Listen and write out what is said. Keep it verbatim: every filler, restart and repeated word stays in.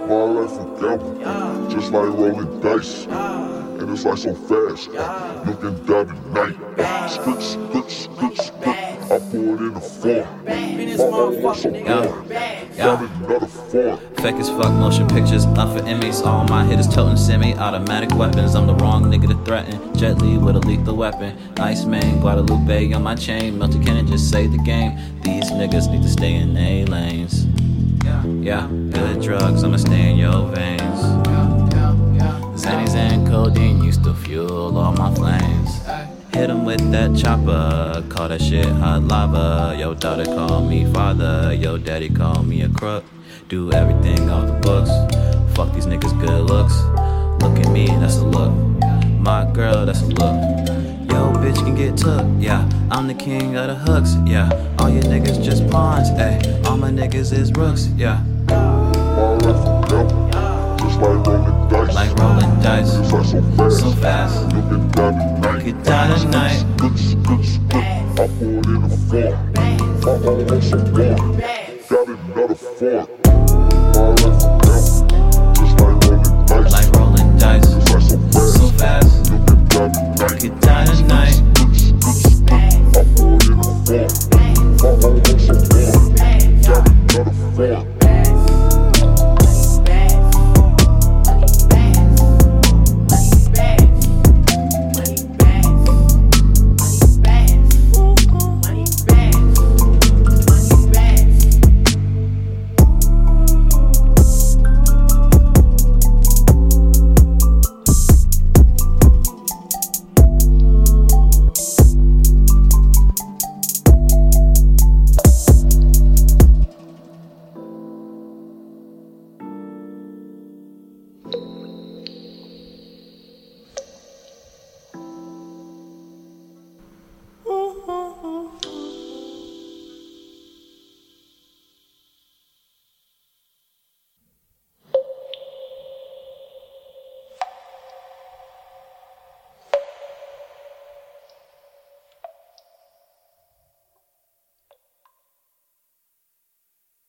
My life a gamble, just like rolling dice. And it's like so fast, looking down the night. Skirt, skirt, skirt, skirt. I pour it in the form. My own muscle born. Got another form. Fake as fuck motion pictures, up for Emmys. All my hitters toting semi-automatic weapons. I'm the wrong nigga to threaten. Jet Li with a lethal weapon. Iceman, Guadalupe on my chain. Milton Cannon just saved the game. These niggas need to stay in their lanes. Yeah, good drugs, I'ma stay in your veins. Xannies and codeine used to fuel all my flames. Hit him with that chopper, call that shit hot lava. Yo daughter call me father, yo daddy call me a crook. Do everything off the books, fuck these niggas good looks. Look at me, that's a look. My girl, that's a look. Yo bitch can get took, yeah. I'm the king of the hooks, yeah. All you niggas just pawns, ayy. All my niggas is rooks, yeah. My life a gamble, just like rolling dice. Like rolling dice, it's like so fast, so fast. looking down the night. Get down the night. Skirt, skirt, skirt. I pour it in the form. My own muscle born. Got another form.